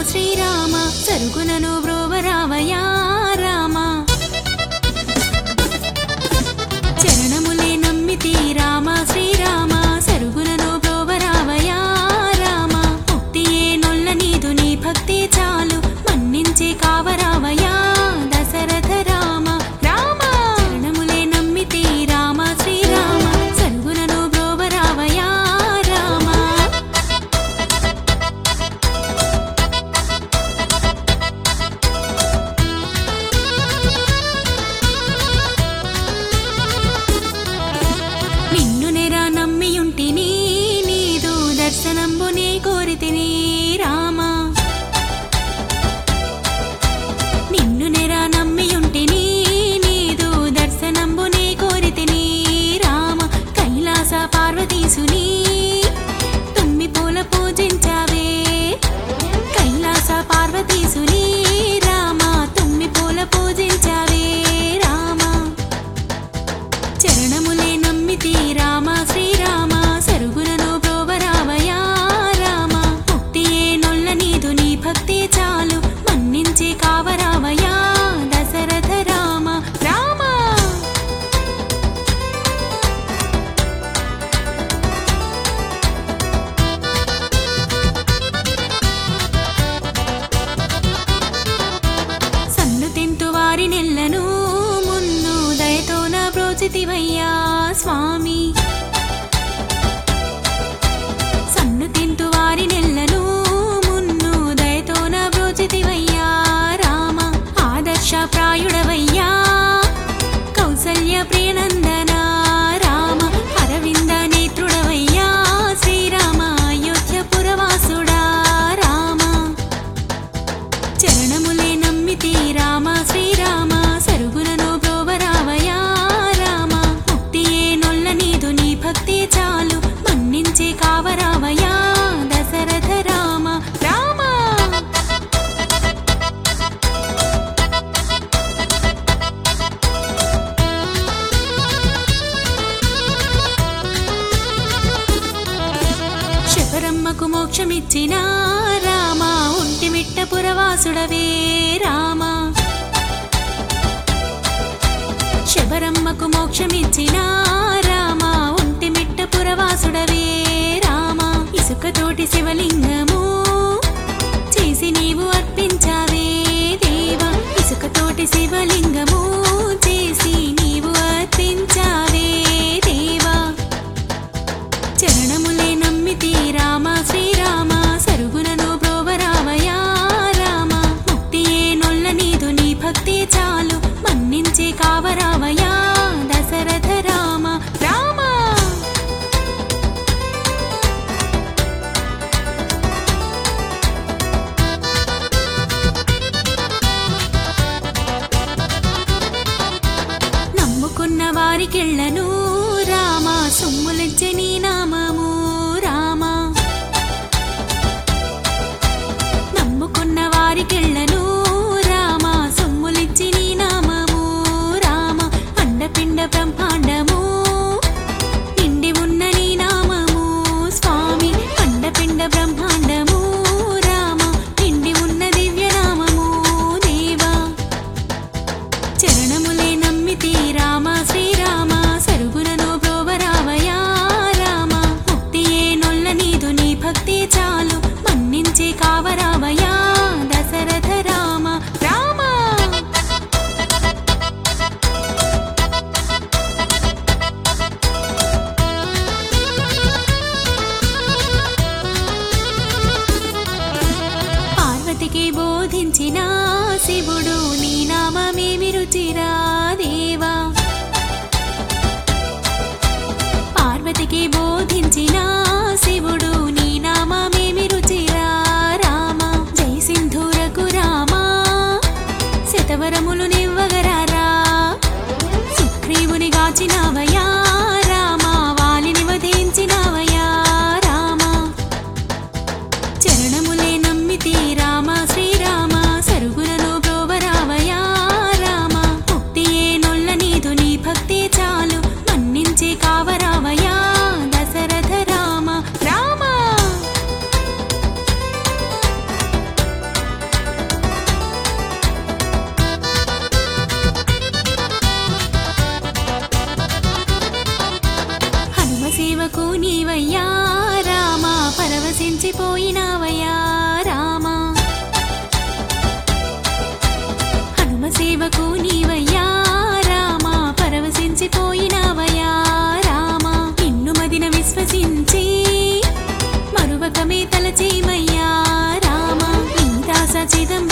శ్రీరామ సరుగునను బ్రోవరావయా రామ చరణములే నమ్మితి రామ శ్రీరామ సరుగునను బ్రోవరావయా రామ ముక్తియే నొల్ల నీదు నీ భక్తి చాలు మన్నించే కావరావయా దశరథ రామ రామ చరణములే నమ్మితి రామ శ్రీరామ సరుగునను బ్రోవరావయా రామ నిన్ను నెరా నమ్మియుంటిని నీదు దర్శనంబునే కోరితిని రామ నిన్ను నెరా నమ్మియుంటిని నీదు దర్శనంబునే కోరితిని రామ కైలాస పార్వతీసుని తుమ్మి పూల పూజించావే కైలాస పార్వతీసుని రామ తుమ్మి పూల పూజించావే రామ చరణములే నమ్మితి రామ శ్రీరామ సరుగునను బ్రోవరావయా రామ ముక్తియే నొల్ల నీదు నీ భక్తి చాలు మన్నించే కావరావయా దశరథ రామ రామ సన్ను తింతు వారి నెల్లను మున్ను దయతోన బ్రోచితివయ్యా స్వామి సన్ను తింతు వారి నెల్లను మున్ను దయతోన బ్రోచితివయ్యా రామ ఆదర్శ ప్రాయుడవయ్యా కౌసల్య ప్రియనందన రామ అరవింద నేత్రుడవయ్యా శ్రీరామ అయోధ్య పురవాసుడా రామ చరణములే నమ్మితి రామ శ్రీరామ సరుగునను బ్రోవరావయా రామ ముక్తియే నొల్ల నీదు నీ భక్తి చాలు మన్నించే కావరావయా దశరథ రామ రామ శబరమ్మకు మోక్షమిచ్చిన రామ ఒంటిమిట్ట పురవాసుడవే రామ శబరమ్మకు మోక్షమిచ్చిన రామ ఒంటిమిట్ట పురవాసుడవే రామ ఇసుకతోటి శివలింగము చేసి నీవు అర్పించావే దేవా ఇసుకతోటి శివలింగము చేసి నీవు అర్పించావే దేవా చరణములే నమ్మితి రామ శ్రీరామ సరుగునను బ్రోవరావయా రామ ముక్తియే నొల్ల నీదు నీ భక్తి చాలు మన్నించే కావరావయా దశరథ రామ రామ నమ్ముకున్న వారికెళ్ళను రామ సొమ్ములిచ్చే నీ నామము రామ నమ్ముకున్న వారికెళ్ళను రామ సొమ్ములిచ్చి నీ నామము రామ అండపిండ బ్రహ్మాండము నిండి ఉన్న నీ నామము స్వామి అండపిండ బ్రహ్మాండము రామ నిండి ఉన్న దివ్యనామము దేవా చరణములే నమ్మితి రామ శ్రీరామ సరుగునను బ్రోవరావయా రామ ముక్తియే నొల్ల నీదు నీ భక్తి చాలు మన్నించే కావరావయా దశరథ రామ రామ పార్వతికి బోధించిన శివుడు నీ నామమేమి రుచిరా దేవా పార్వతికి బోధించిన శివుడు నీ నామమేమి రుచిరా రామ జై సింధూరకు రామ శతవరములు నివ్వగరారా సుగ్రీవుని గాచినావయా రామ వాలిని వధించినావయా రామ చరణములే నమ్మితి రామ శ్రీరామ సరుగునను బ్రోవరావయా రామ ముక్తియే నొల్ల నీదు నీ భక్తి చాలు మన్నించే కావరావయా దశ చిదంబ